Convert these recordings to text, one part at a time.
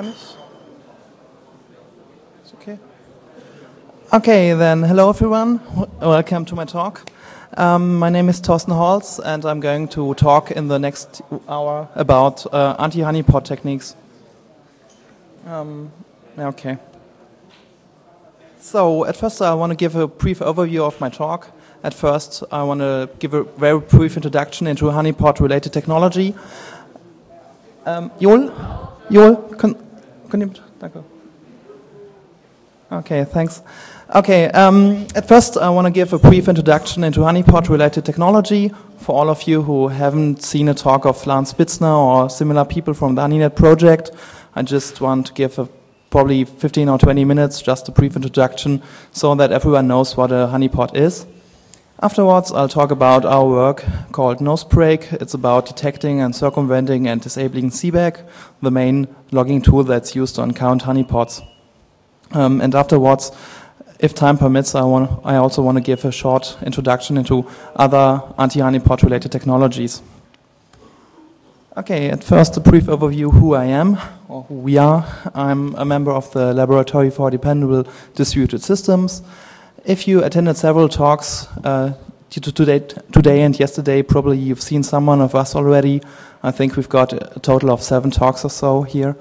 Kann ich? It's okay. Okay, then hello everyone. Welcome to my talk. My name is Thorsten Holz, and I'm going to talk in the next hour about anti-honeypot techniques. Okay. So at first I want to give a brief overview of my talk. At first I want to give a very brief introduction into honeypot-related technology. Joel, can you? Danke. Okay, thanks. Okay, at first I want to give a brief introduction into honeypot-related technology. For all of you who haven't seen a talk of Lance Spitzner or similar people from the HoneyNet project, I just want to give probably 15 or 20 minutes, just a brief introduction, so that everyone knows what a honeypot is. Afterwards, I'll talk about our work called Nosebreak. It's about detecting and circumventing and disabling CBAC, the main logging tool that's used to uncount honeypots. And afterwards, if time permits, I also want to give a short introduction into other anti-honeypot related technologies. Okay, at first a brief overview who I am, or who we are. I'm a member of the Laboratory for Dependable Distributed Systems. If you attended several talks today and yesterday, probably you've seen someone of us already. I think we've got a total of 7 talks or so here.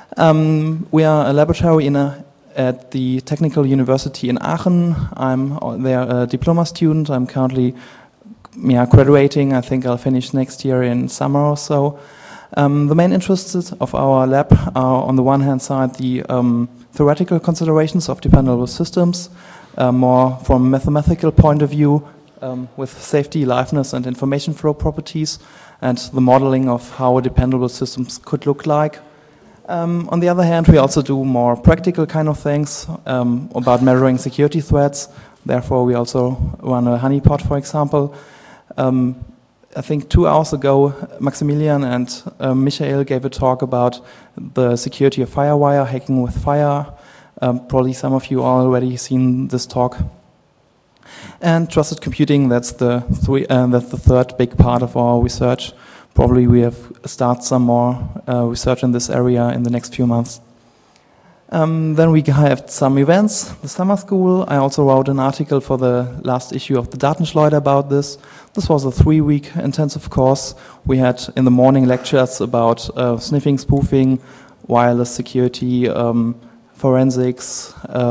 We are a laboratory at the Technical University in Aachen. I'm there a diploma student. I'm currently graduating. I think I'll finish next year in summer or so. The main interests of our lab are, on the one hand side, the theoretical considerations of dependable systems, more from a mathematical point of view, with safety, liveness, and information flow properties, and the modeling of how dependable systems could look like. On the other hand, we also do more practical kind of things about measuring security threats. Therefore, we also run a honeypot, for example. I think 2 hours ago, Maximilian and Michael gave a talk about the security of FireWire, hacking with fire. Probably some of you already seen this talk. And trusted computing, that's the third big part of our research. Probably we have start some more research in this area in the next few months. Then we have some events, the summer school. I also wrote an article for the last issue of the Datenschleuder about this. This was a 3-week intensive course. We had in the morning lectures about sniffing, spoofing, wireless security, forensics,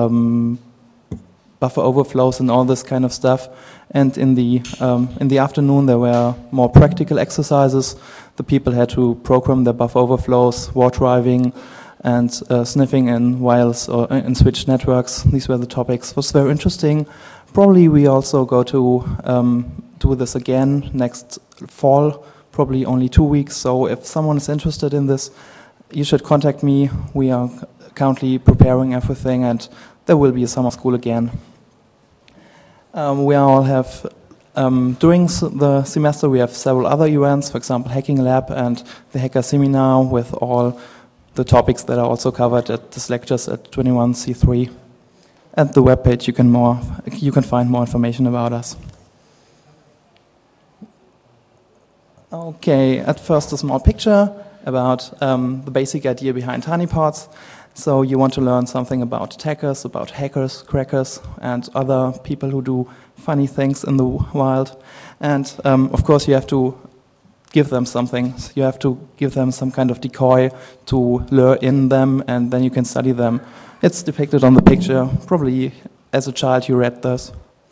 buffer overflows and all this kind of stuff. And in the afternoon there were more practical exercises. The people had to program their buffer overflows, war driving, and sniffing in wireless or in switch networks. These were the topics. It was very interesting. Probably we also go to do this again next fall, probably only 2 weeks. So if someone is interested in this, you should contact me. We are currently preparing everything, and there will be a summer school again. We all have, during the semester, we have several other events, for example, Hacking Lab and the Hacker Seminar, with all the topics that are also covered at these lectures at 21C3. At the webpage, you can find more information about us. Okay, at first a small picture about the basic idea behind honeypots. So you want to learn something about attackers, about hackers, crackers, and other people who do funny things in the wild. And of course you have to give them something. You have to give them some kind of decoy to lure in them, and then you can study them. It's depicted on the picture. Probably as a child you read this.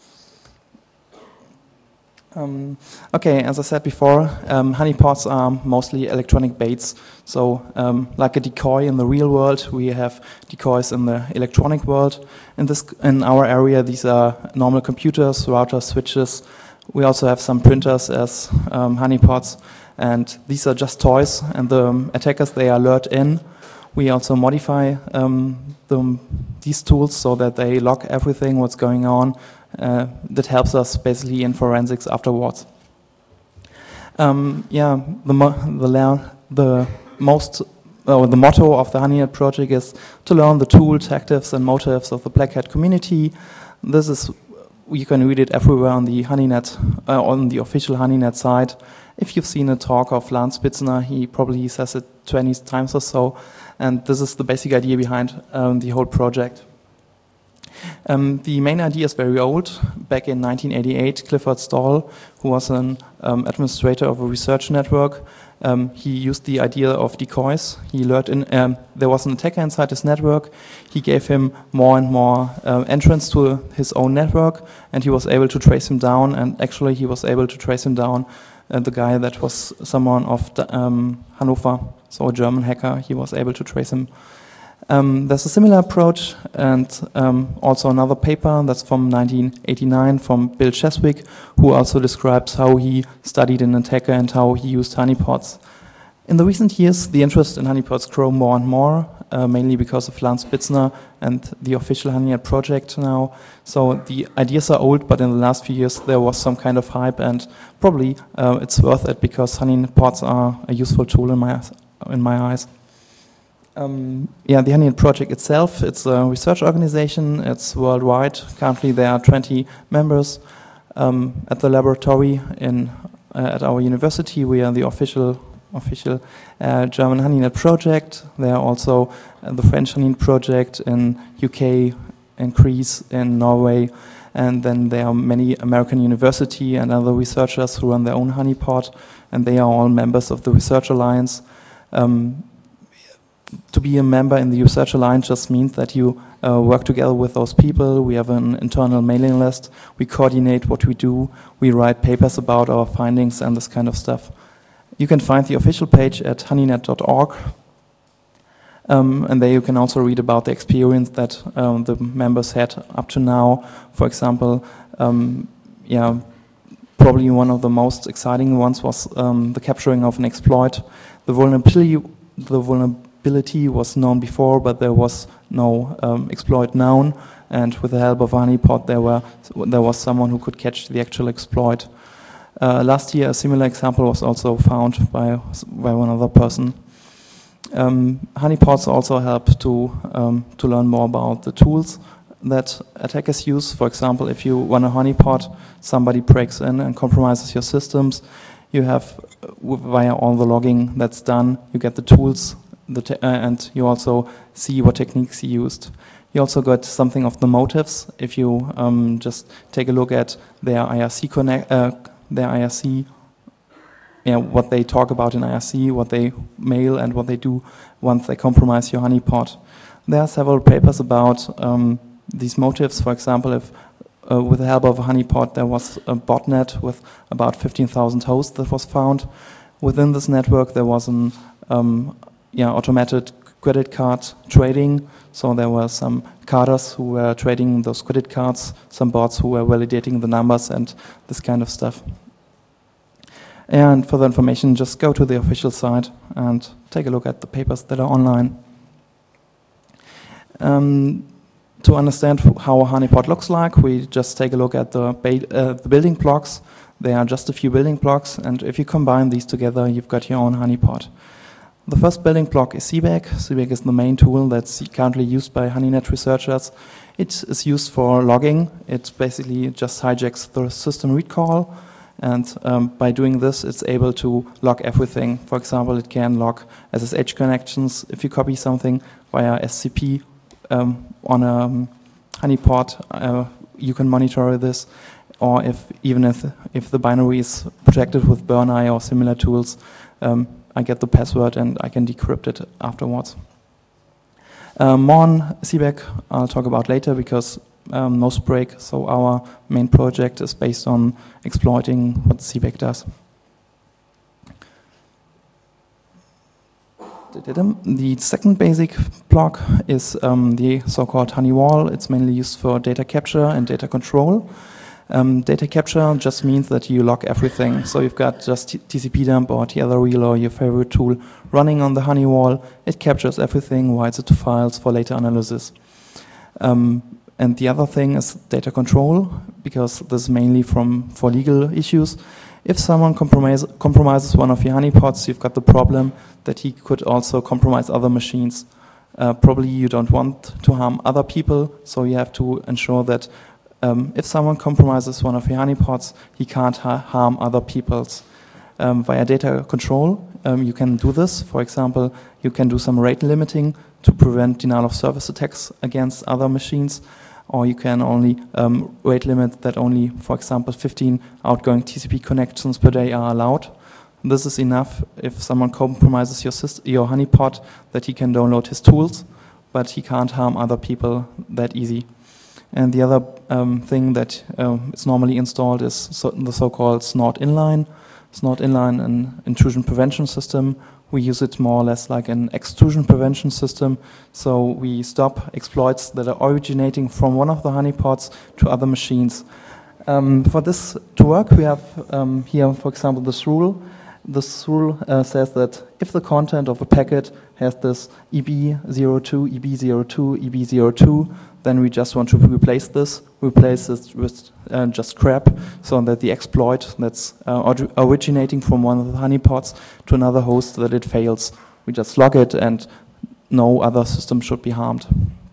Okay, as I said before, honeypots are mostly electronic baits. So, like a decoy in the real world, we have decoys in the electronic world. In our area, these are normal computers, routers, switches. We also have some printers as honeypots, and these are just toys. And the attackers, they are lured in. We also modify these tools so that they log everything, what's going on. That helps us basically in forensics afterwards. The motto of the HoneyNet project is to learn the tools, tactics, and motives of the Black Hat community. This is, you can read it everywhere on the HoneyNet, on the official HoneyNet site. If you've seen a talk of Lance Spitzner, he probably says it 20 times or so. And this is the basic idea behind the whole project. The main idea is very old. Back in 1988, Clifford Stoll, who was an administrator of a research network, he used the idea of decoys. He learned there was an attacker inside his network. He gave him more and more entrance to his own network, and he was able to trace him down. And actually, he was able to trace him down. The guy that was someone of Hannover, so a German hacker, he was able to trace him. There's a similar approach, and also another paper that's from 1989 from Bill Cheswick, who also describes how he studied an attacker and how he used honeypots. In the recent years, the interest in honeypots grew more and more, mainly because of Lance Spitzner and the official Honeynet project now. So the ideas are old, but in the last few years there was some kind of hype, and probably it's worth it because honeypots are a useful tool in my eyes. The Honeynet project itself, it's a research organization. It's worldwide. Currently, there are 20 members. At the laboratory at our university, we are the official German Honeynet project. There are also the French Honeynet project in UK, in Greece, in Norway, and then there are many American university and other researchers who run their own honeypot, and they are all members of the Research Alliance. To be a member in the Research Alliance just means that you work together with those people. We have an internal mailing list. We coordinate what we do. We write papers about our findings and this kind of stuff. You can find the official page at honeynet.org. And there you can also read about the experience that the members had up to now. For example, probably one of the most exciting ones was the capturing of an exploit. The vulnerability was known before, but there was no exploit known, and with the help of a honeypot there was someone who could catch the actual exploit. Last year a similar example was also found by one other person. Honeypots also help to learn more about the tools that attackers use. For example, if you run a honeypot, somebody breaks in and compromises your systems, you have, via all the logging that's done, you get the tools, and you also see what techniques he used. You also got something of the motives. If you just take a look at their IRC what they talk about in IRC, what they mail, and what they do once they compromise your honeypot. There are several papers about these motives. For example, if with the help of a honeypot there was a botnet with about 15,000 hosts that was found. Within this network there was an automated credit card trading. So there were some carders who were trading those credit cards, some bots who were validating the numbers and this kind of stuff. And for the information, just go to the official site and take a look at the papers that are online. To understand how a honeypot looks like, we just take a look at the building blocks. There are just a few building blocks, and if you combine these together, you've got your own honeypot. The first building block is CBEC. CBEC is the main tool that's currently used by Honeynet researchers. It is used for logging. It basically just hijacks the system read call, and by doing this, it's able to log everything. For example, it can log SSH connections. If you copy something via SCP on a honeypot, you can monitor this. Or if the binary is protected with BurnEye or similar tools, I get the password and I can decrypt it afterwards. More on CBEC I'll talk about later because Nosebreak, so our main project, is based on exploiting what CBEC does. The second basic block is the so-called honey wall. It's mainly used for data capture and data control. Data capture just means that you log everything. So you've got just TCP dump or TOtherWheel or your favorite tool running on the honey wall. It captures everything, writes it to files for later analysis. And the other thing is data control, because this is mainly for legal issues. If someone compromises one of your honeypots, you've got the problem that he could also compromise other machines. Probably you don't want to harm other people, so you have to ensure that if someone compromises one of your honeypots, he can't harm other people's. Via data control, you can do this. For example, you can do some rate limiting to prevent denial of service attacks against other machines, or you can only rate limit that only, for example, 15 outgoing TCP connections per day are allowed. This is enough if someone compromises your honeypot that he can download his tools, but he can't harm other people that easy. And the other thing that is normally installed is the so-called Snort Inline. Snort Inline, an intrusion prevention system. We use it more or less like an extrusion prevention system. So we stop exploits that are originating from one of the honeypots to other machines. For this to work, we have here, for example, this rule. This rule says that if the content of a packet has this EB02, EB02, EB02, then we just want to replace this with just crap, so that the exploit that's originating from one of the honeypots to another host, that it fails. We just log it and no other system should be harmed.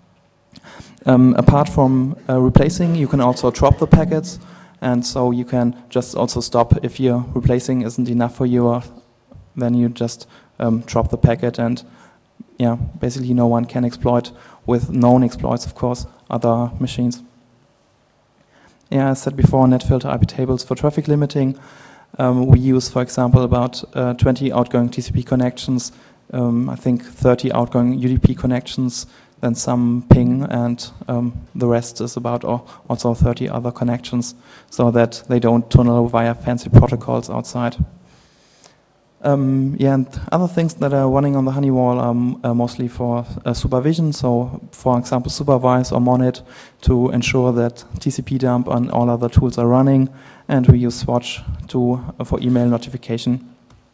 Apart from replacing, you can also drop the packets. And so you can just also stop if your replacing isn't enough for you, then you just drop the packet, and yeah, basically no one can exploit with known exploits, of course, other machines. Yeah, I said before, NetFilter IP tables for traffic limiting. We use, for example, about 20 outgoing TCP connections, I think 30 outgoing UDP connections, then some ping, and the rest is about also 30 other connections, so that they don't tunnel via fancy protocols outside. Yeah, and other things that are running on the Honeywall are mostly for supervision. So, for example, Supervise or Monit to ensure that TCP dump and all other tools are running, and we use Swatch for email notification.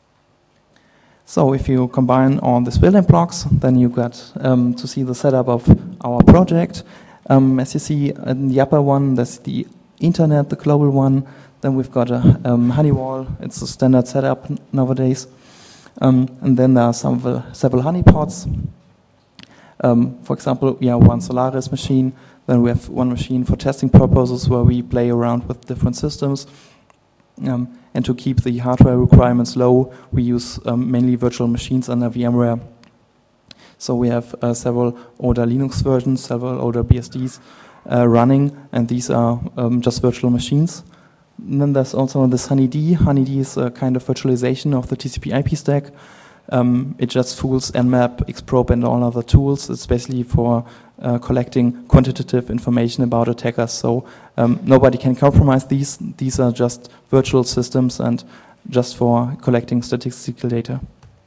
So if you combine all these building blocks, then you got to see the setup of our project. As you see in the upper one, that's the internet, the global one. Then we've got a Honeywall. It's a standard setup nowadays. And then there are several honeypots. For example, we have one Solaris machine. Then we have one machine for testing purposes where we play around with different systems. And to keep the hardware requirements low, we use mainly virtual machines under VMware. So we have several older Linux versions, several older BSDs running, and these are just virtual machines. And then there's also this HoneyD. HoneyD is a kind of virtualization of the TCP IP stack. It just fools Nmap, Xprobe, and all other tools. It's basically for collecting quantitative information about attackers. So nobody can compromise these. These are just virtual systems and just for collecting statistical data.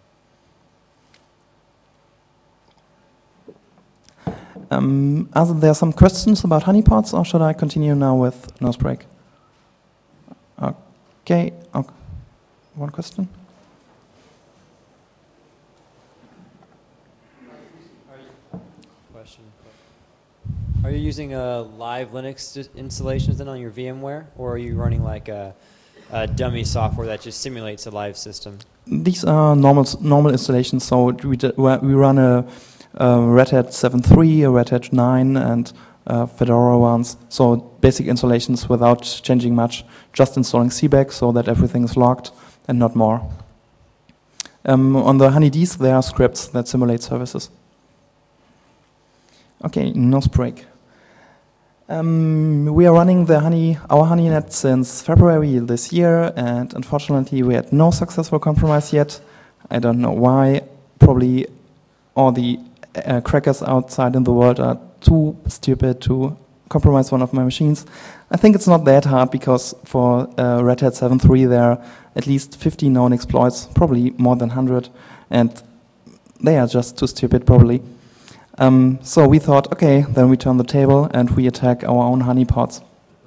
Are there some questions about honeypots, or should I continue now with Nosebreak? Okay. One question? Are you using live Linux installations then on your VMware, or are you running like a dummy software that just simulates a live system? These are normal installations. So we run a Red Hat 7.3, a Red Hat 9, and Fedora ones. So basic installations without changing much, just installing CBAC so that everything is logged and not more. On the HoneyDs, there are scripts that simulate services. Okay, Nosebreak. We are running our HoneyNet since February this year, and unfortunately we had no successful compromise yet. I don't know why. Probably all the crackers outside in the world are too stupid to compromise one of my machines. I think it's not that hard, because for Red Hat 7.3 there are at least 50 known exploits, probably more than 100, and they are just too stupid probably. So we thought, okay, then we turn the table and we attack our own honeypots.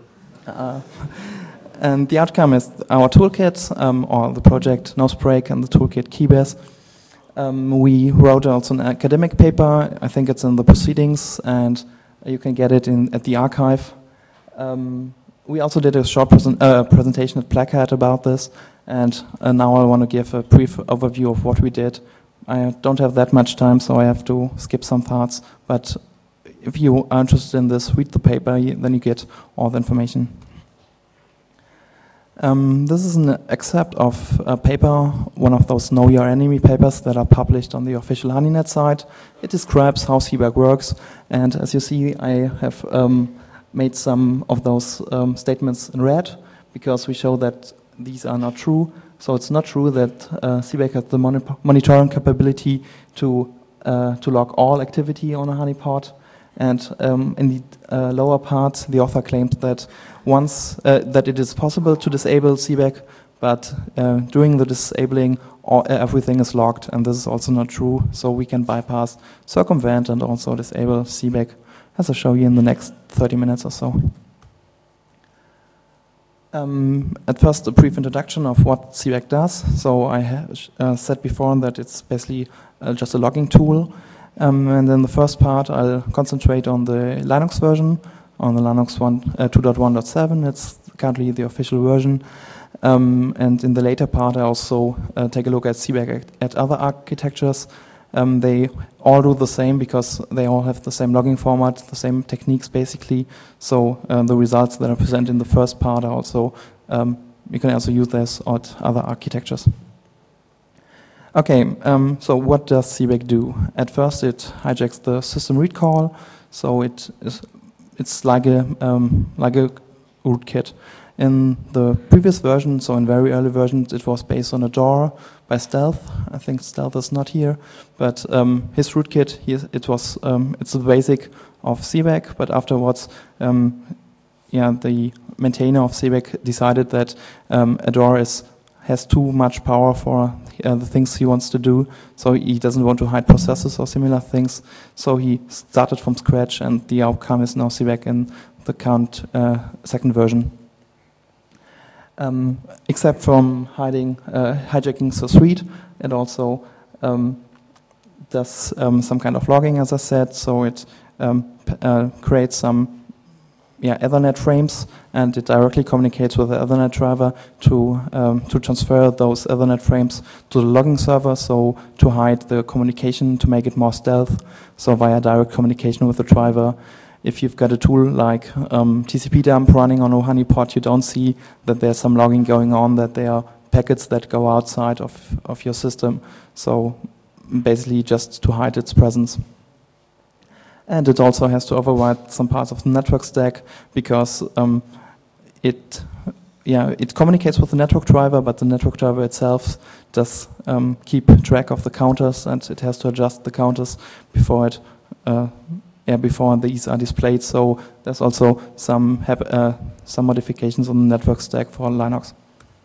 And the outcome is our toolkit, or the project Nosebreak and the toolkit Keybase. We wrote also an academic paper. I think it's in the proceedings, and you can get it at the archive. We also did a short presentation at Black Hat about this, and now I want to give a brief overview of what we did. I don't have that much time, so I have to skip some parts. But if you are interested in this, read the paper, then you get all the information. This is an excerpt of a paper, one of those Know Your Enemy papers that are published on the official HoneyNet site. It describes how CBAC works, and as you see, I have made some of those statements in red, because we show that these are not true. So it's not true that CBAC has the monitoring capability to log all activity on a honeypot. And in the lower part, the author claims that that it is possible to disable CBAC, but during the disabling, everything is logged, and this is also not true. So we can bypass, circumvent, and also disable CBAC, as I'll show you in the next 30 minutes or so. At first, a brief introduction of what CBAC does. So I have said before that it's basically just a logging tool. And in the first part, I'll concentrate on the Linux version, on the Linux 2.1.7. It's currently the official version. And in the later part, I also take a look at CBAC at other architectures. They all do the same because they all have the same logging format, the same techniques basically. So the results that I present in the first part are also, you can also use this at other architectures. Okay, so what does CBAC do? At first, it hijacks the system read call, so it's like a rootkit. In the previous version, so in very early versions, it was based on a DOR by Stealth. I think Stealth is not here, but his rootkit, it's the basic of CBAC. But afterwards, the maintainer of CBAC decided that a DOR has too much power for the things he wants to do, so he doesn't want to hide processes or similar things. So he started from scratch, and the outcome is now CBAC in the current second version. Except from hijacking source read, it also does some kind of logging, as I said. So it creates some Ethernet frames, and it directly communicates with the Ethernet driver to transfer those Ethernet frames to the logging server, so to hide the communication, to make it more stealth, so via direct communication with the driver. If you've got a tool like TCP dump running on a honeypot, you don't see that there's some logging going on, that there are packets that go outside of your system, so basically just to hide its presence. And it also has to override some parts of the network stack, because it communicates with the network driver, but the network driver itself does keep track of the counters, and it has to adjust the counters before these are displayed. So there's also some modifications on the network stack for Linux.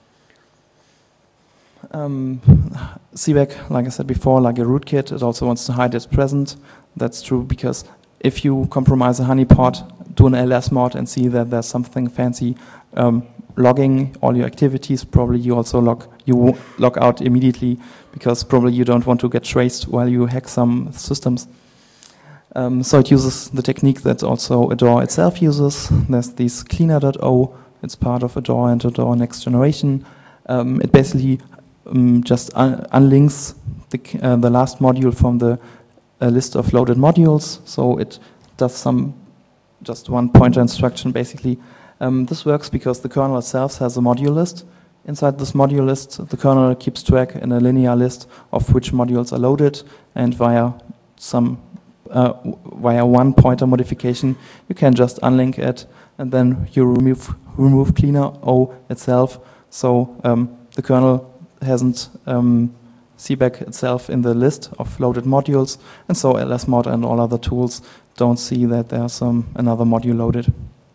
CBAC, like I said before, like a rootkit, it also wants to hide its presence. That's true because if you compromise a honeypot, do an ls mod and see that there's something fancy logging all your activities, probably you also log out immediately, because probably you don't want to get traced while you hack some systems. So it uses the technique that also Adore itself uses. There's this cleaner.o, it's part of Adore and Adore Next Generation. It basically just unlinks the last module from the list of loaded modules, so it does just one pointer instruction basically. This works because the kernel itself has a module list. Inside this module list, the kernel keeps track in a linear list of which modules are loaded, and via one pointer modification, you can just unlink it, and then you remove cleaner O itself. So the kernel hasn't CBAC itself in the list of loaded modules, and so lsmod and all other tools don't see that there's another module loaded.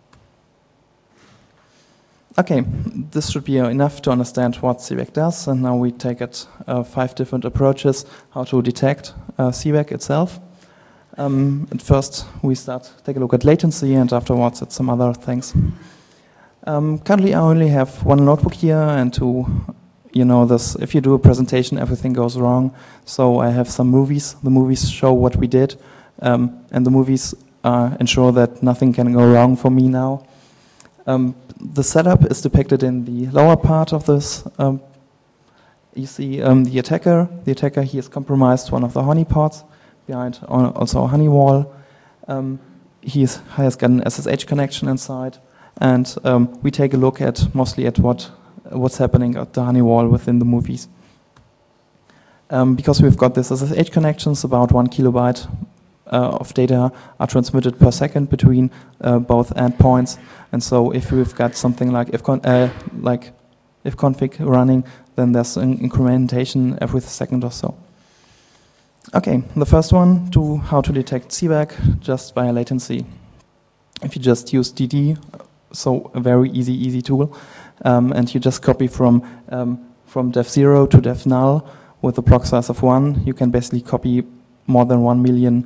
Okay, this should be enough to understand what CBAC does, and now we take it 5 different approaches how to detect CBAC itself. At first, we take a look at latency, and afterwards at some other things. Currently, I only have one notebook here, and if you do a presentation, everything goes wrong. So I have some movies. The movies show what we did, and the movies ensure that nothing can go wrong for me now. The setup is depicted in the lower part of this. You see the attacker. The attacker, he has compromised one of the honeypots behind also a honey wall. He has got an SSH connection inside, and we take a look mostly at what what's happening at the honey wall within the movies. Because we've got this SSH connections, about 1 kilobyte of data are transmitted per second between both endpoints. And so if we've got something like ifconfig running, then there's an incrementation every second or so. Okay, the first one, how to detect CVAC just via latency. If you just use DD, so a very easy tool, and you just copy from def 0 to def null with a block size of 1, you can basically copy more than 1 million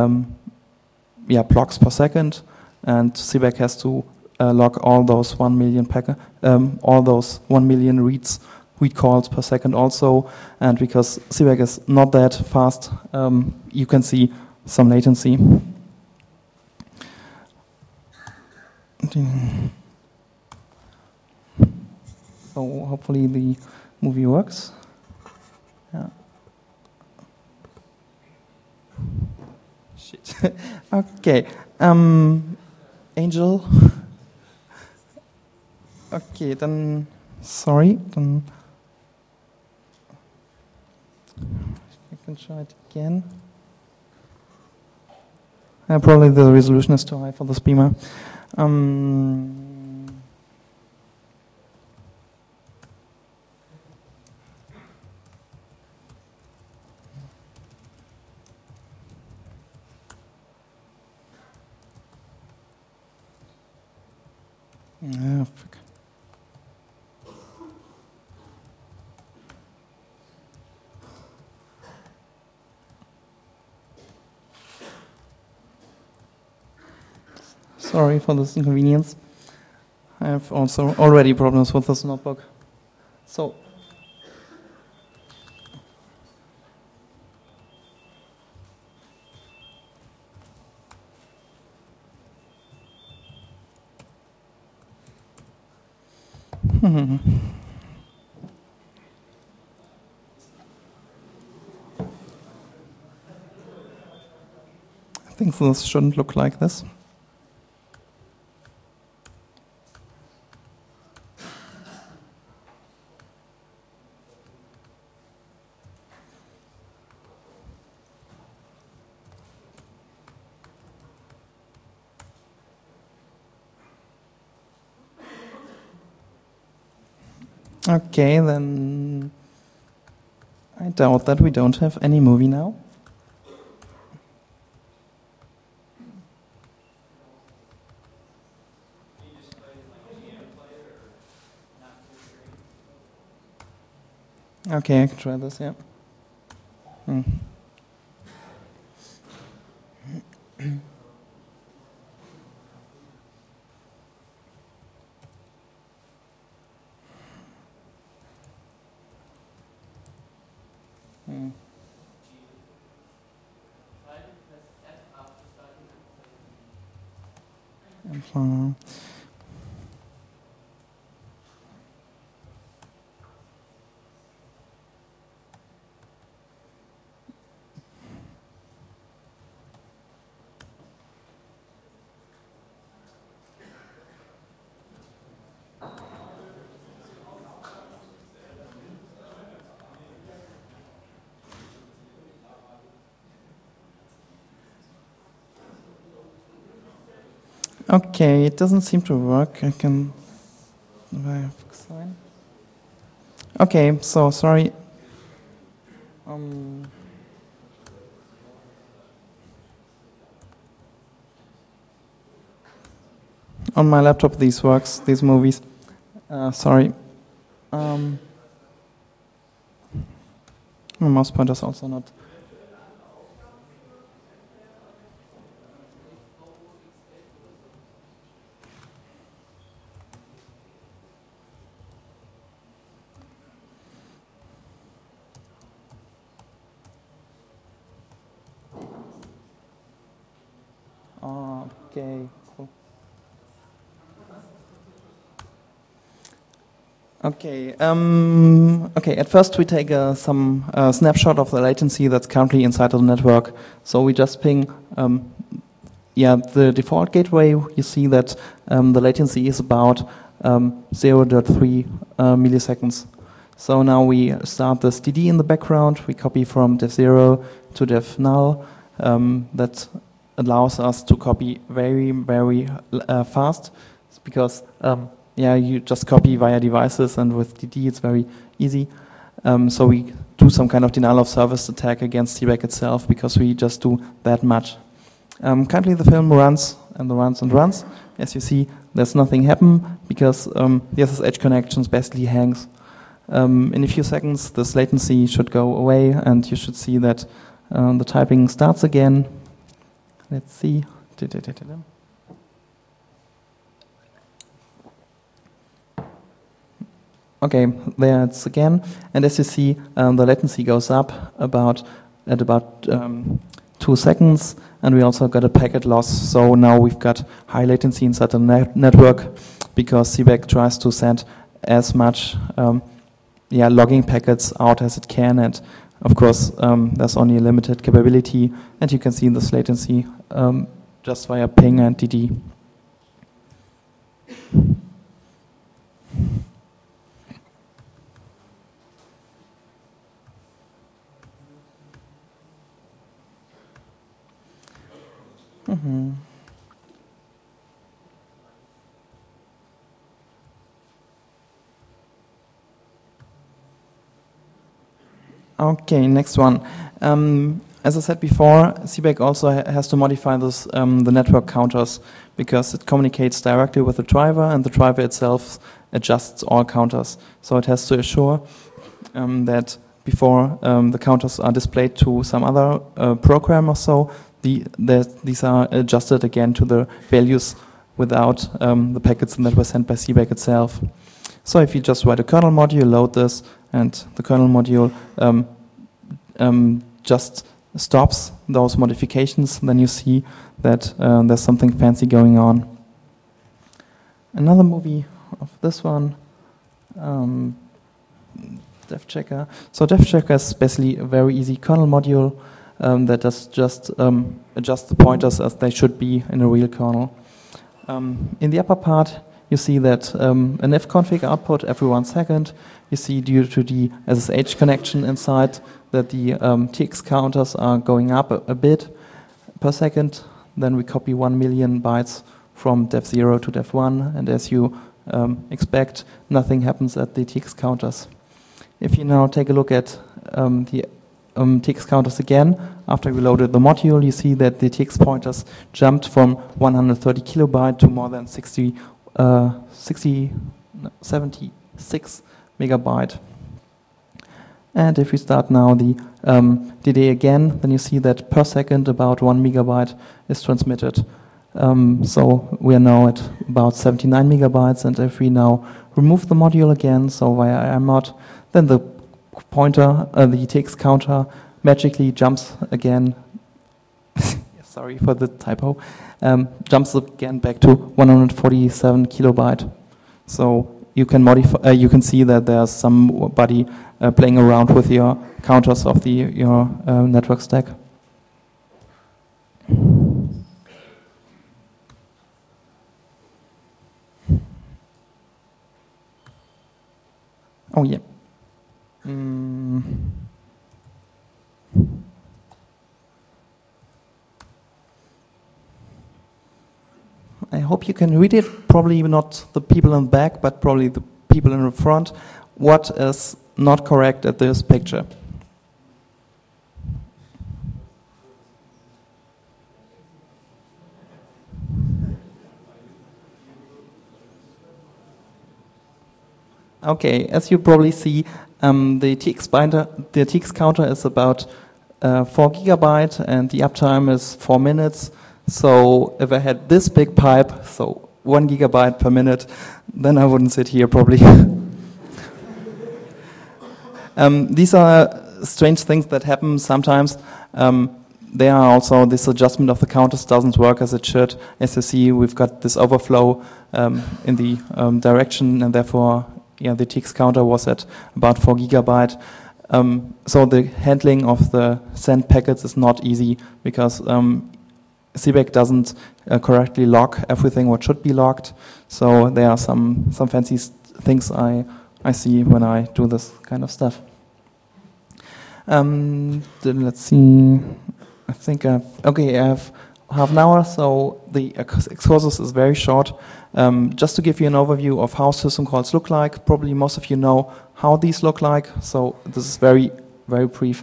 blocks per second, and CVAC has to log all those 1 million read calls per second also, and because CVAC is not that fast, you can see some latency. So hopefully the movie works. Yeah. Shit. Okay. Angel. Okay, then sorry. Then I can try it again. Probably the resolution is too high for this beamer. Fuck. Sorry for this inconvenience. I have also already problems with this notebook. So, I think this shouldn't look like this. Okay, then I doubt that we don't have any movie now. Okay, I can try this, yeah. Okay, it doesn't seem to work. I can. Okay, so sorry. On my laptop, these movies. Sorry. My mouse pointer's also not. Okay, cool. Okay, at first we take some snapshot of the latency that's currently inside of the network. So we just ping, the default gateway. You see that the latency is about 0.3 milliseconds. So now we start this DD in the background. We copy from def 0 to def null. That allows us to copy very, very fast, because you just copy via devices, and with DD it's very easy. So we do some kind of denial of service attack against CBAC itself, because we just do that much. Currently the film runs and runs and runs. As you see, there's nothing happen, because the SSH connections basically hangs. In a few seconds this latency should go away, and you should see that the typing starts again. Let's see. Okay, there it's again, and as you see, the latency goes up at about 2 seconds, and we also got a packet loss. So now we've got high latency inside the network, because CBAC tries to send as much logging packets out as it can, and of course there's only a limited capability, and you can see this latency just via ping and DD. Okay, next one. As I said before, CBAC also has to modify this, the network counters, because it communicates directly with the driver, and the driver itself adjusts all counters. So it has to assure that before the counters are displayed to some other program or so, these are adjusted again to the values without the packets that were sent by CBAC itself. So if you just write a kernel module, load this, and the kernel module just stops those modifications, then you see that there's something fancy going on. Another movie of this one, DefChecker. So DefChecker is basically a very easy kernel module that does just adjust the pointers as they should be in a real kernel. In the upper part, you see that an fconfig output every 1 second. You see, due to the SSH connection inside, that the TX counters are going up a bit per second. Then we copy 1 million bytes from def 0 to def 1, and as you expect, nothing happens at the TX counters. If you now take a look at the TX counters again, after we loaded the module, you see that the TX pointers jumped from 130 kilobyte to more than 76 megabyte. And if we start now the DD again, then you see that per second about 1 megabyte is transmitted. So we are now at about 79 megabytes, and if we now remove the module again, so via IMod, then the pointer, the TX counter magically jumps again. Sorry for the typo. Jumps again back to 147 kilobyte. So you can modify. You can see that there's somebody playing around with your counters of your network stack. Oh yeah. I hope you can read it. Probably not the people in the back, but probably the people in the front. What is not correct at this picture? Okay, as you probably see, the TX counter is about 4 gigabyte, and the uptime is 4 minutes. So if I had this big pipe, so 1 gigabyte per minute, then I wouldn't sit here probably. These are strange things that happen sometimes. There are also this adjustment of the counters doesn't work as it should. As you see, we've got this overflow in the direction, and therefore the TX counter was at about 4 gigabyte. So the handling of the send packets is not easy, because CBAC doesn't correctly log everything what should be logged. So there are some fancy things I see when I do this kind of stuff. Then let's see. I think I have half an hour, so the excursus is very short. Just to give you an overview of how system calls look like, probably most of you know how these look like, so this is very, very brief.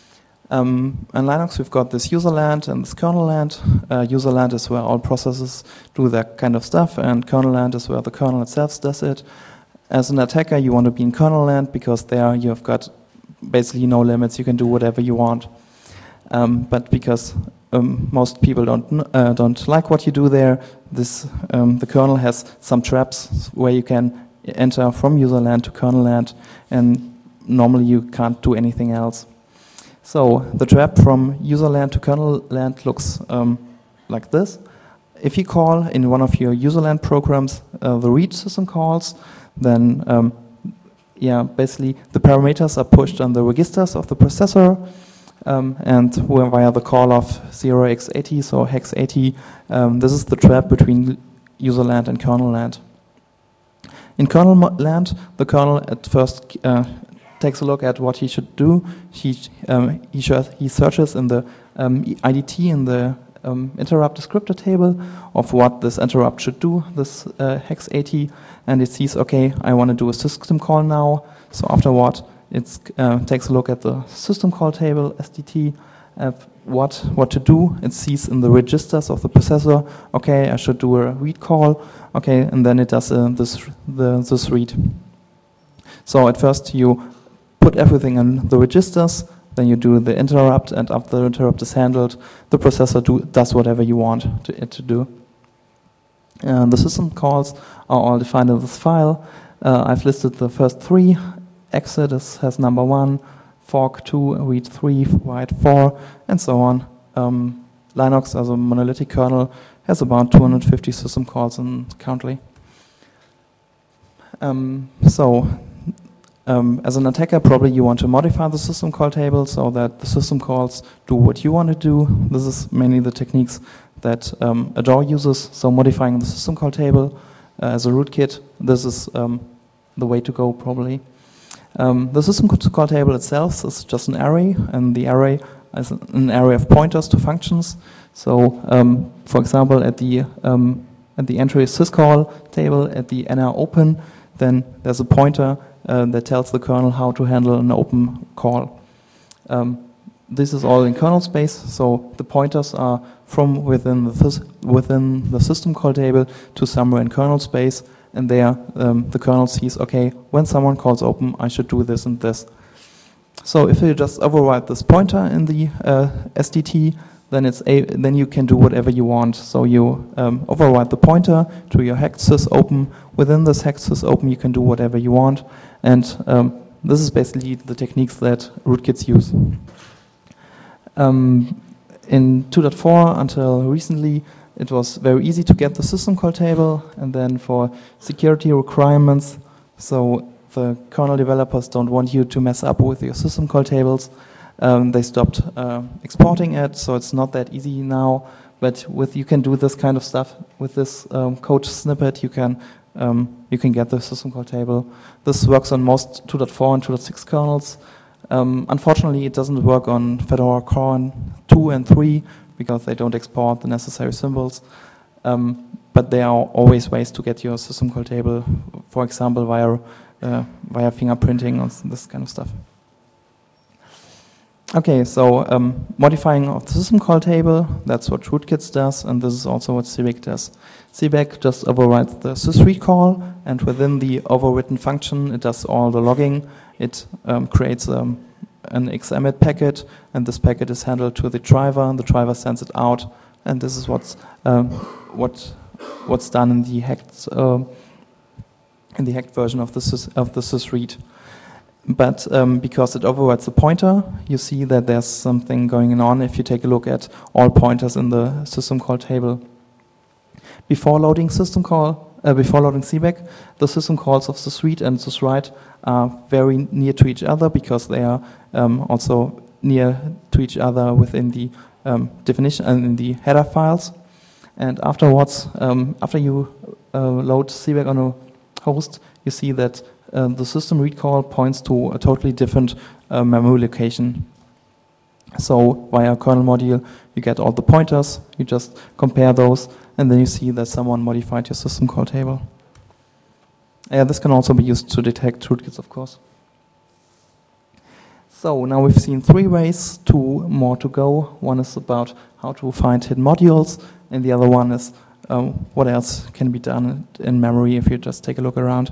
In Linux, we've got this user land and this kernel land. User land is where all processes do that kind of stuff, and kernel land is where the kernel itself does it. As an attacker, you want to be in kernel land because there you've got basically no limits. You can do whatever you want. But because most people don't like what you do there, the kernel has some traps where you can enter from user land to kernel land, and normally you can't do anything else. So the trap from user land to kernel land looks like this. If you call in one of your user land programs the read system calls, then basically the parameters are pushed on the registers of the processor, and via the call of 0x80, so hex 80, this is the trap between user land and kernel land. In kernel land, the kernel at first takes a look at what he should do. He searches in the IDT in the interrupt descriptor table of what this interrupt should do, this hex 80, and it sees, okay, I want to do a system call now. So afterward, it takes a look at the system call table, SDT, what to do. It sees in the registers of the processor, okay, I should do a read call, okay, and then it does this read. So at first you put everything in the registers, then you do the interrupt, and after the interrupt is handled, the processor does whatever you want it to do. The system calls are all defined in this file. I've listed the first three. Exit has number 1, fork 2, read 3, write 4, and so on. Linux, as a monolithic kernel, has about 250 system calls currently. As an attacker, probably you want to modify the system call table so that the system calls do what you want to do. This is mainly the techniques that Adore uses, so modifying the system call table as a rootkit. This is the way to go, probably. The system call table itself is just an array, and the array is an array of pointers to functions. So, for example, at the entry syscall table, at the NR open, then there's a pointer that tells the kernel how to handle an open call. This is all in kernel space, so the pointers are from within the system call table to somewhere in kernel space, and there the kernel sees, okay, when someone calls open, I should do this and this. So if you just override this pointer in the SDT, then you can do whatever you want. So you override the pointer to your hex sysopen. Within this hex sysopen, you can do whatever you want, and this is basically the techniques that rootkits use. In 2.4 until recently, it was very easy to get the system call table, and then for security requirements, so the kernel developers don't want you to mess up with your system call tables. They stopped exporting it, so it's not that easy now. But you can do this kind of stuff with this code snippet. You can get the system call table. This works on most 2.4 and 2.6 kernels. Unfortunately, it doesn't work on Fedora Core 2 and 3 because they don't export the necessary symbols. But there are always ways to get your system call table, for example, via fingerprinting and this kind of stuff. Okay, so modifying of the system call table, that's what rootkits does, and this is also what CBAC does. CBAC just overrides the sysread call, and within the overwritten function, it does all the logging. It creates an XEMIT packet, and this packet is handled to the driver sends it out, and this is what's done in the hacked version of the sysread. But because it overrides the pointer, you see that there's something going on if you take a look at all pointers in the system call table. Before loading CBAC, the system calls of sysread and syswrite are very near to each other because they are also near to each other within the definition and in the header files. And afterwards, after you load CBAC on a host, you see that the system read call points to a totally different memory location. So via kernel module, you get all the pointers, you just compare those, and then you see that someone modified your system call table. This can also be used to detect rootkits, of course. So now we've seen 3 ways, 2 more to go. One is about how to find hidden modules, and the other one is what else can be done in memory if you just take a look around.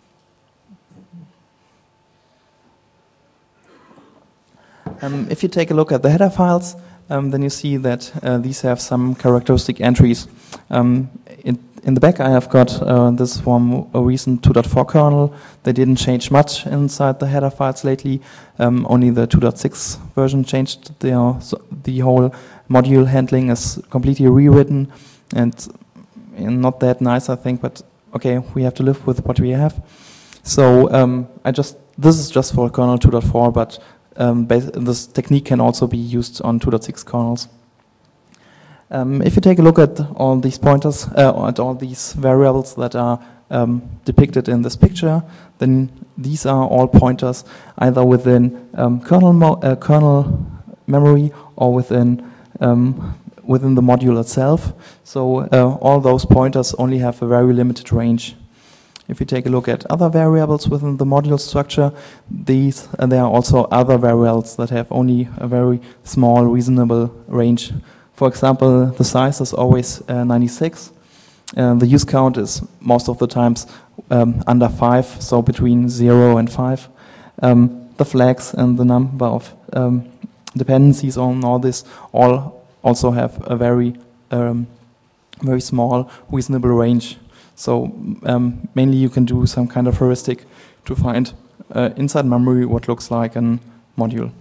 If you take a look at the header files, then you see that these have some characteristic entries. In the back I have got this from a recent 2.4 kernel. They didn't change much inside the header files lately. Only the 2.6 version changed. The whole module handling is completely rewritten and not that nice, I think, but okay, we have to live with what we have. So this is just for kernel 2.4, but this technique can also be used on 2.6 kernels. If you take a look at all these pointers, at all these variables that are depicted in this picture, then these are all pointers either within kernel memory or within the module itself. So all those pointers only have a very limited range. If you take a look at other variables within the module structure, there are also other variables that have only a very small, reasonable range. For example, the size is always 96. The use count is most of the times under 5, so between 0 and 5. The flags and the number of dependencies on all this all also have a very small, reasonable range. So mainly you can do some kind of heuristic to find inside memory what looks like a module.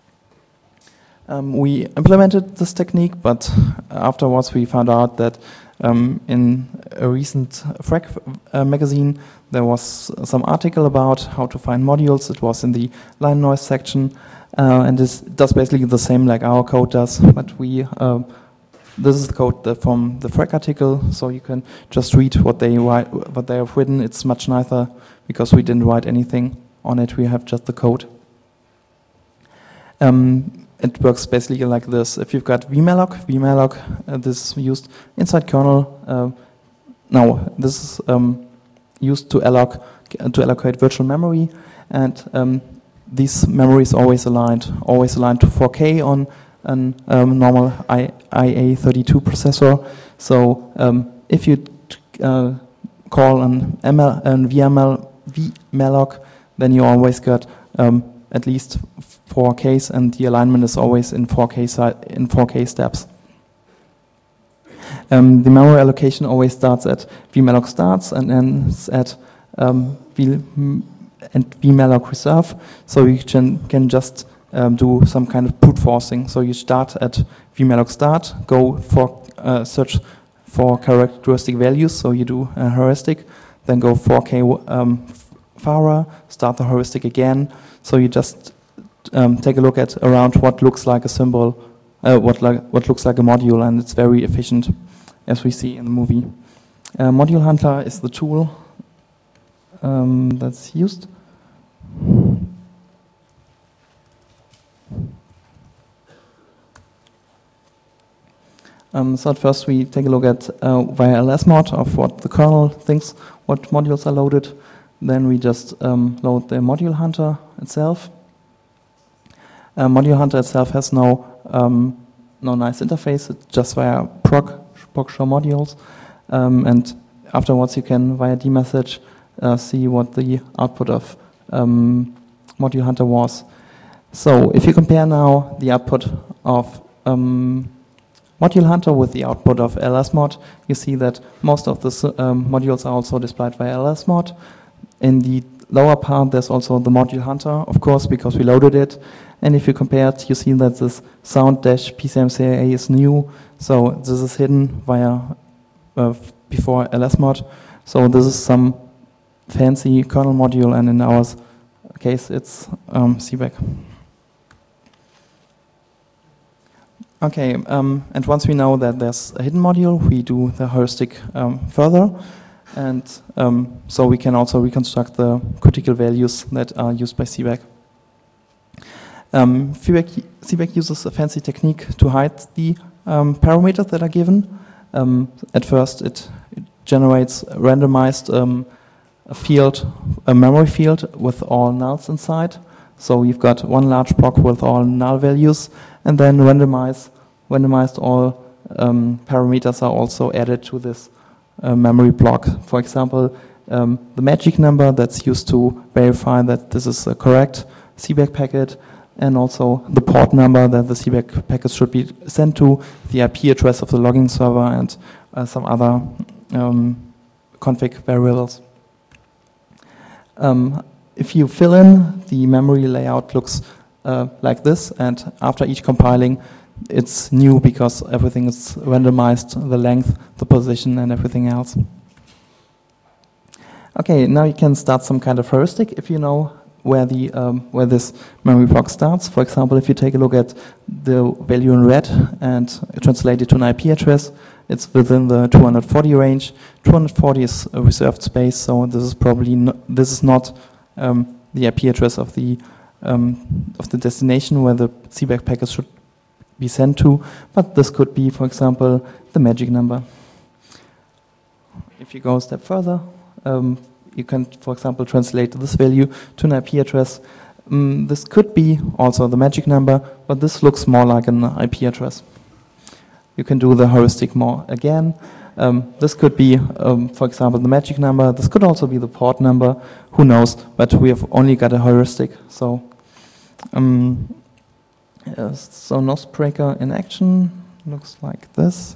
We implemented this technique, but afterwards we found out that in a recent FRAC magazine there was some article about how to find modules. It was in the line noise section, and this does basically the same like our code does, but this is the code from the FRAC article, so you can just read what they have written. It's much nicer because we didn't write anything on it. We have just the code. It works basically like this. If you've got vmalloc, this is used inside kernel. Now this is used to allocate virtual memory, and this memory is always aligned to 4K on a normal IA32 processor. So if you call an vmalloc, then you always got at least 4Ks, and the alignment is always in 4K steps. The memory allocation always starts at vmalloc starts and ends at vmalloc reserve. So you can just do some kind of brute forcing. So you start at vmalloc start, go for search for characteristic values. So you do a heuristic, then go 4K fara, start the heuristic again. So you just take a look at around what looks like a symbol, what looks like a module, and it's very efficient, as we see in the movie. Module Hunter is the tool that's used. So at first we take a look at via lsmod of what the kernel thinks, what modules are loaded. Then we just load the Module Hunter itself. Module Hunter itself has no nice interface. It's just via proc show modules, and afterwards you can via dmessage see what the output of Module Hunter was. So if you compare now the output of Module Hunter with the output of lsmod, you see that most of the modules are also displayed via lsmod. In the lower part, there's also the Module Hunter, of course, because we loaded it. And if you compare it, you see that this sound-PCMCIA is new. So this is hidden via before lsmod. So this is some fancy kernel module, and in our case, it's CBAC. Okay, and once we know that there's a hidden module, we do the heuristic further, and so we can also reconstruct the critical values that are used by CBAC. CBAC uses a fancy technique to hide the parameters that are given. At first, it generates a randomized a memory field with all nulls inside. So you've got one large block with all null values, and then randomized all parameters are also added to this memory block. For example, the magic number that's used to verify that this is a correct CBAC packet, and also the port number that the CBAC packet should be sent to, the IP address of the logging server, and some other config variables. If you fill in, the memory layout looks like this, and after each compiling, it's new because everything is randomized, the length, the position, and everything else. Okay, now you can start some kind of heuristic if you know where this memory block starts. For example, if you take a look at the value in red and translate it to an IP address, it's within the 240 range. 240 is a reserved space, so this is probably not the IP address of the destination where the CBAC packet should be sent to, but this could be, for example, the magic number. If you go a step further, you can, for example, translate this value to an IP address. This could be also the magic number, but this looks more like an IP address. You can do the heuristic more again. This could be, for example, the magic number. This could also be the port number. Who knows? But we have only got a heuristic. So, so Nosebreaker in action looks like this.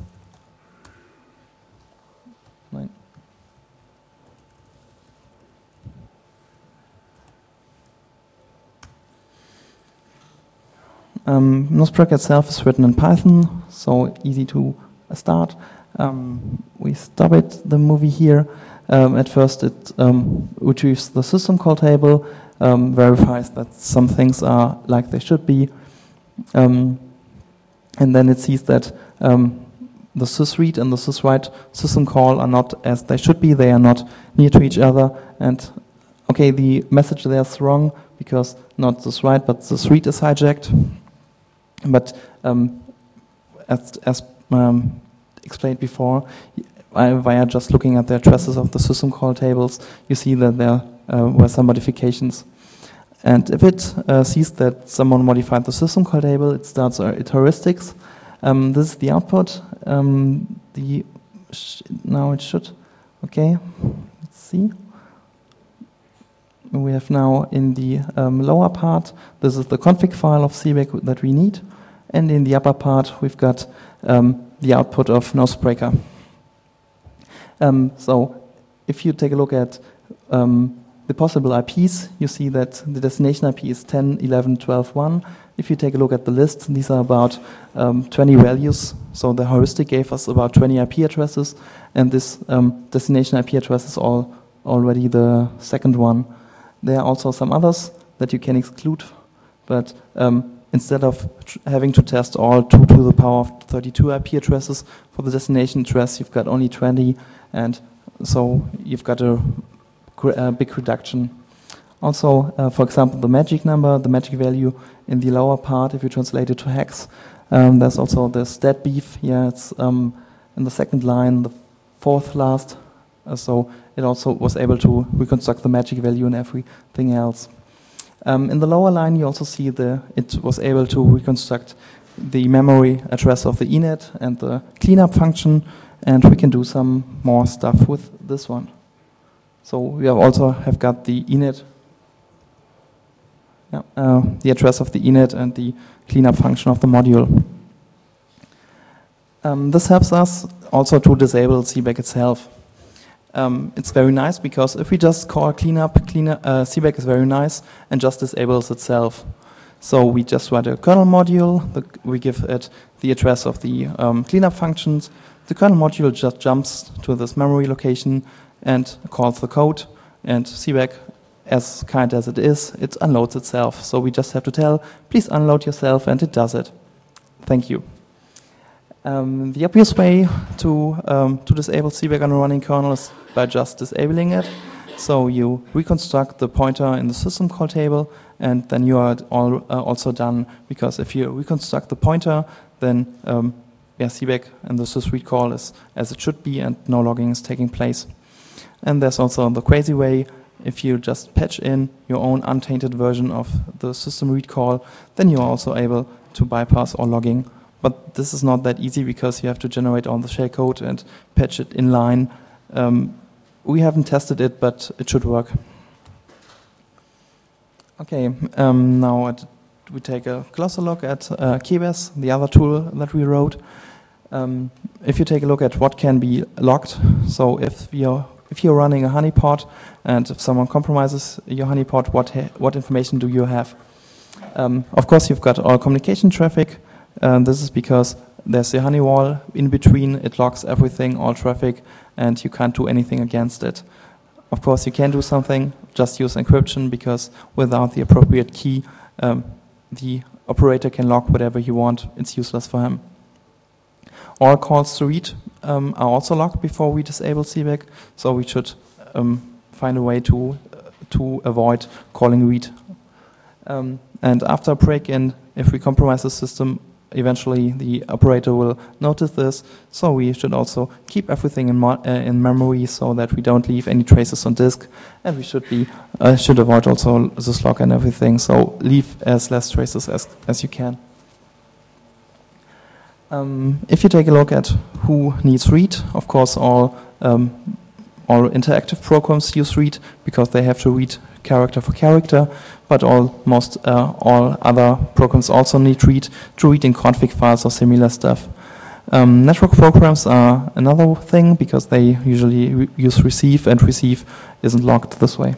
Nosebreaker itself is written in Python, so easy to start. We stop it, the movie here. At first it retrieves the system call table, verifies that some things are like they should be, and then it sees that the sysread and the syswrite system call are not as they should be, they are not near to each other, and okay, the message there is wrong because not syswrite but sysread is hijacked. But as explained before, via just looking at the addresses of the system call tables, you see that there were some modifications. And if it sees that someone modified the system call table, it starts its heuristics. This is the output. Now it should. Okay, let's see. We have now in the lower part, this is the config file of CBAC that we need. And in the upper part, we've got the output of Nosebreaker. So if you take a look at the possible IPs, you see that the destination IP is 10, 11, 12, 1. If you take a look at the list, these are about 20 values. So the heuristic gave us about 20 IP addresses, and this destination IP address is already the second one. There are also some others that you can exclude, but instead of having to test all 2 to the power of 32 IP addresses for the destination address, you've got only 20, and so you've got a big reduction. Also, for example, the magic number, the magic value in the lower part, if you translate it to hex, there's also the stat beef. Yeah, it's in the second line, the fourth last. So it also was able to reconstruct the magic value and everything else. In the lower line, you also see it was able to reconstruct the memory address of the init and the cleanup function, and we can do some more stuff with this one. So we also have got the init, the address of the init and the cleanup function of the module. This helps us also to disable CBAC itself. It's very nice because if we just call cleanup, CBAC is very nice and just disables itself. So we just write a kernel module, we give it the address of the cleanup functions. The kernel module just jumps to this memory location and calls the code, and CBAC, as kind as it is, it unloads itself. So we just have to tell, please unload yourself, and it does it. Thank you. The obvious way to disable CBAC on a running kernel is by just disabling it. So you reconstruct the pointer in the system call table, and then you are also done, because if you reconstruct the pointer, then CBAC and the sysread call is as it should be, and no logging is taking place. And there's also the crazy way. If you just patch in your own untainted version of the system read call, then you're also able to bypass all logging. But this is not that easy, because you have to generate all the shellcode and patch it in line. We haven't tested it, but it should work. Okay, now we take a closer look at Keybase, the other tool that we wrote. If you take a look at what can be logged, so if you're running a honeypot and if someone compromises your honeypot, what information do you have? Of course, you've got all communication traffic. This is because there's a honey wall in between. It logs everything, all traffic, and you can't do anything against it. Of course, you can do something, just use encryption, because without the appropriate key, the operator can log whatever you want. It's useless for him. All calls to read are also logged before we disable CBAC, so we should find a way to avoid calling read. And after a break-in, if we compromise the system, eventually the operator will notice this, so we should also keep everything in memory so that we don't leave any traces on disk, and we should avoid also this log and everything, so leave as less traces as you can. If you take a look at who needs read, of course all interactive programs use read, because they have to read character for character, but almost all other programs also need read to read in config files or similar stuff. Network programs are another thing, because they usually use receive, and receive isn't logged this way.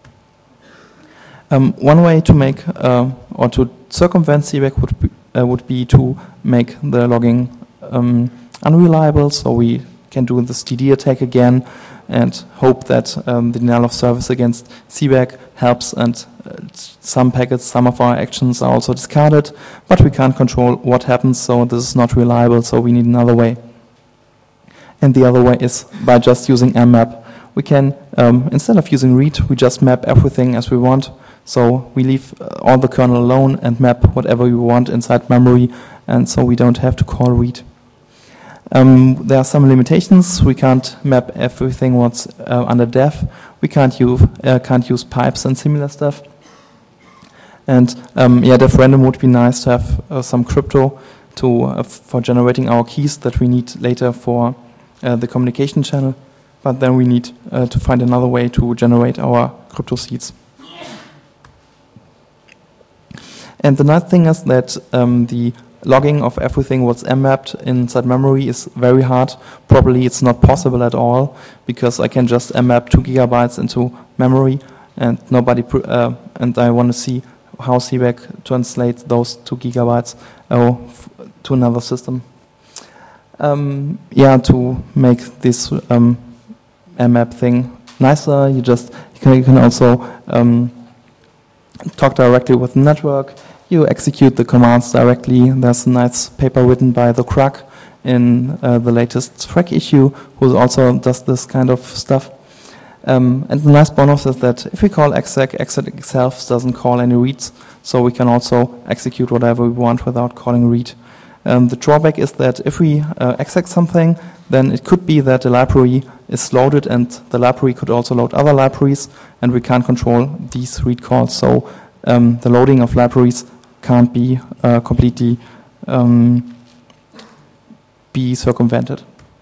One way to make or to circumvent CBAC would be to make the logging unreliable, so we can do this DD attack again and hope that the denial of service against CBAC helps, and some packets, some of our actions are also discarded, but we can't control what happens, so this is not reliable, so we need another way. And the other way is by just using mmap. We can, instead of using read, we just map everything as we want, so we leave all the kernel alone and map whatever we want inside memory, and so we don't have to call read. There are some limitations. We can't map everything what's under def. We can't use pipes and similar stuff. And def random would be nice to have some crypto for generating our keys that we need later for the communication channel. But then we need to find another way to generate our crypto seeds. And the nice thing is that the logging of everything what's mapped inside memory is very hard. Probably it's not possible at all, because I can just map 2 gigabytes into memory, and and I want to see how CBAC translates those 2 gigabytes to another system. To make this mmap thing nicer, you can also talk directly with the network. You execute the commands directly. There's a nice paper written by the Krug in the latest Frag issue, who also does this kind of stuff. And the nice bonus is that if we call exec itself doesn't call any reads, so we can also execute whatever we want without calling read. The drawback is that if we exec something, then it could be that the library is loaded, and the library could also load other libraries, and we can't control these read calls. So the loading of libraries can't be completely be circumvented.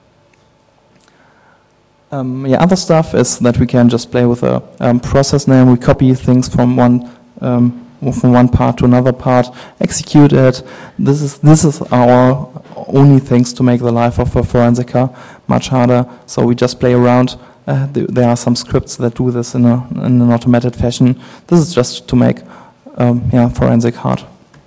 Other stuff is that we can just play with a process name. We copy things from one part to another part, execute it. This is our only things to make the life of a forensicer much harder. So we just play around. There are some scripts that do this in an automated fashion. This is just to make forensic hard.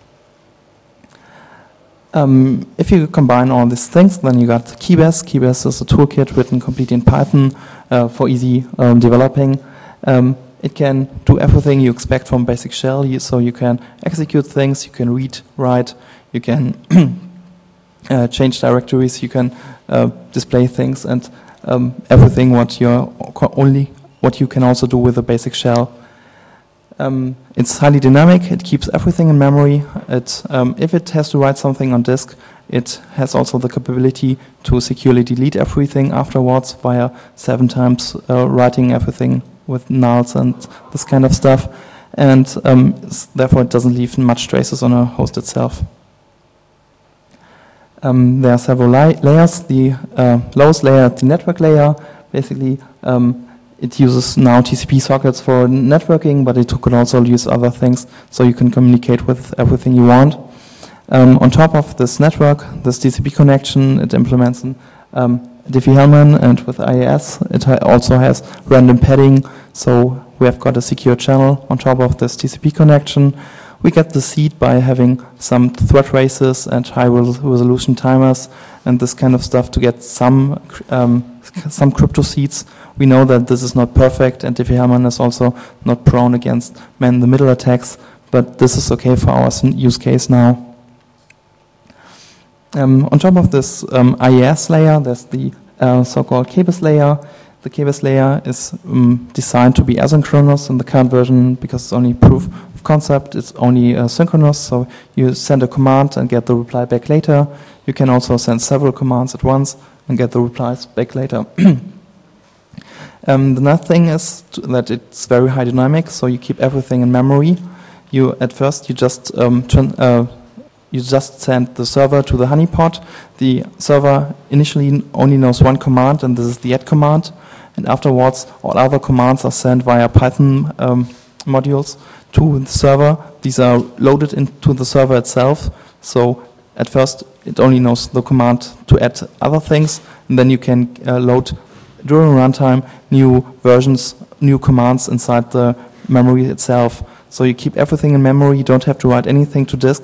If you combine all these things, then you got Keybase. Keybase is a toolkit written completely in Python for easy developing. It can do everything you expect from basic shell, so you can execute things, you can read, write, you can change directories, you can display things, and everything what you can also do with a basic shell. It's highly dynamic. It keeps everything in memory. If it has to write something on disk, it has also the capability to securely delete everything afterwards via 7 times writing everything with nulls and this kind of stuff. And therefore it doesn't leave much traces on a host itself. There are several layers. The lowest layer, the network layer, basically it uses now TCP sockets for networking, but it could also use other things, so you can communicate with everything you want. On top of this network, this TCP connection, it implements Diffie-Hellman, and with IIS, it also has random padding, so we have got a secure channel on top of this TCP connection. We get the seed by having some thread traces and high resolution timers and this kind of stuff to get some crypto seeds. We know that this is not perfect, and Diffie-Hellman is also not prone against man-in-the-middle attacks, but this is okay for our use case now. On top of this IIS layer, there's the so-called KBIS layer. The KBIS layer is designed to be asynchronous in the current version because it's only proof of concept. It's only synchronous, so you send a command and get the reply back later. You can also send several commands at once and get the replies back later. The nice thing is that it's very high dynamic, so you keep everything in memory. At first you just send the server to the honeypot. The server initially only knows one command, and this is the add command. And afterwards, all other commands are sent via Python modules to the server. These are loaded into the server itself. So at first, it only knows the command to add other things, and then you can load during runtime new versions, new commands inside the memory itself. So you keep everything in memory. You don't have to write anything to disk.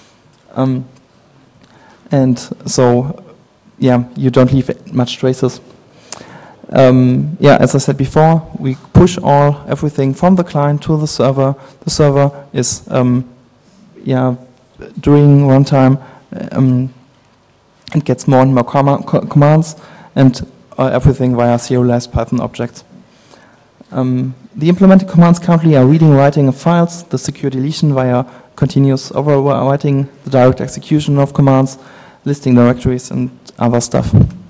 And so, yeah, you don't leave much traces. As I said before, we push everything from the client to the server. The server is, during runtime, it gets more and more commands, and everything via serialized Python objects. The implemented commands currently are reading, writing of files, the secure deletion via continuous overwriting, the direct execution of commands, listing directories, and other stuff.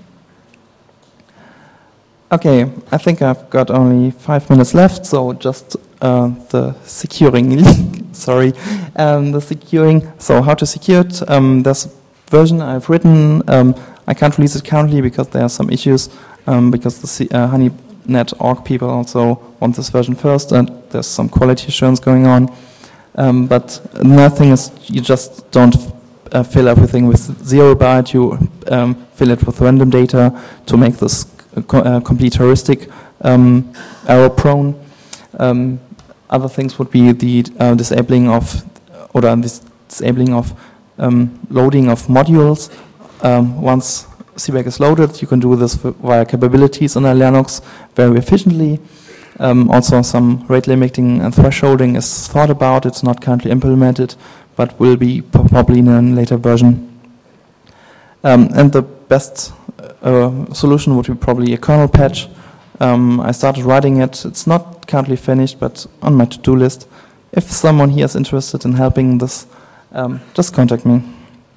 Okay, I think I've got only 5 minutes left, so just the securing. Sorry, the securing. So how to secure it? There's a version I've written. I can't release it currently because there are some issues, because the HoneyNet org people also want this version first, and there's some quality assurance going on. But nothing is, you just don't fill everything with 0 byte, you fill it with random data to make this complete heuristic, error prone. Other things would be the disabling of loading of modules. Once CBAC is loaded, you can do this via capabilities on Linux very efficiently. Also, some rate limiting and thresholding is thought about. It's not currently implemented, but will be probably in a later version. And the best solution would be probably a kernel patch. I started writing it. It's not currently finished, but on my to-do list. If someone here is interested in helping this, just contact me.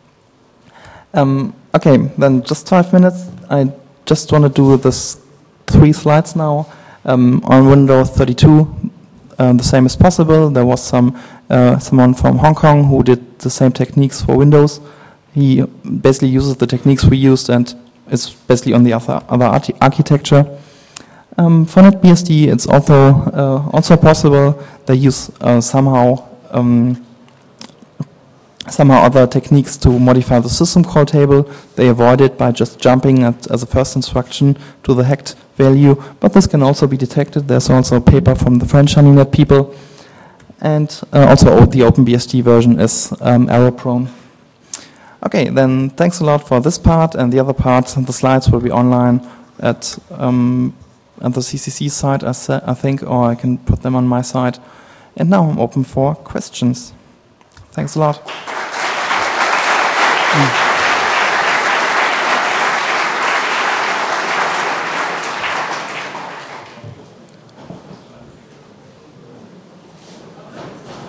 Okay, then just 5 minutes. I just want to do this 3 slides now. On Windows 32, the same is possible. There was someone from Hong Kong who did the same techniques for Windows. He basically uses the techniques we used, and it's basically on the other architecture. For NetBSD, it's also possible. They use somehow other techniques to modify the system call table. They avoid it by just jumping as a first instruction to the hacked value, but this can also be detected. There's also a paper from the French HoneyNet people, and also the OpenBSD version is error prone. Okay, then thanks a lot for this part, and the other part, the slides will be online at the CCC site, I think, or I can put them on my site. And now I'm open for questions. Thanks a lot.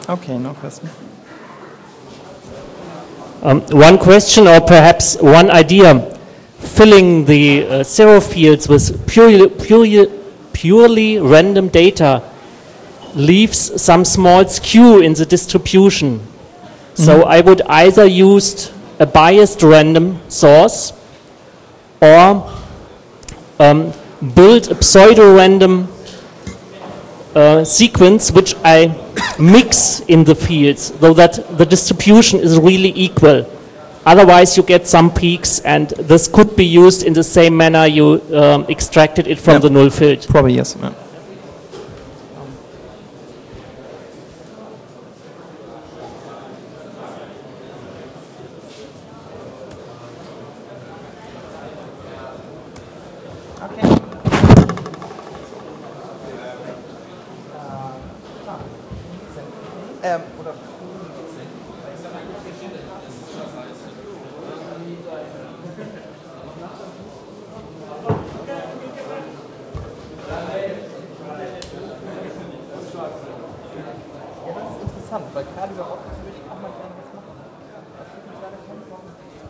Okay, no question. One question, or perhaps one idea: filling the zero fields with purely random data leaves some small skew in the distribution. So I would either use a biased random source or build a pseudo-random sequence which I mix in the fields so that the distribution is really equal. Otherwise you get some peaks, and this could be used in the same manner you extracted it from the null field. Probably yes. Yeah. Weil gerade überhaupt natürlich auch mal gerne was machen.